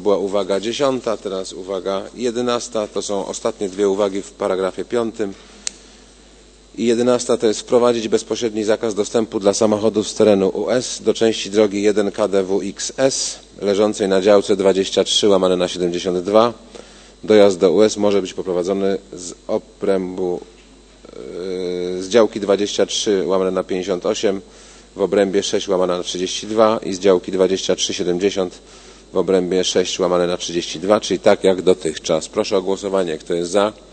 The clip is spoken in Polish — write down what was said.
była uwaga 10, teraz uwaga 11. To są ostatnie dwie uwagi w paragrafie 5. I 11 to jest wprowadzić bezpośredni zakaz dostępu dla samochodów z terenu US do części drogi 1 KDWX-S leżącej na działce 23/72. Dojazd do US może być poprowadzony z obrębu z działki 23/58 w obrębie 6/32 i z działki 23/70 w obrębie 6/32, czyli tak jak dotychczas. Proszę o głosowanie. Kto jest za?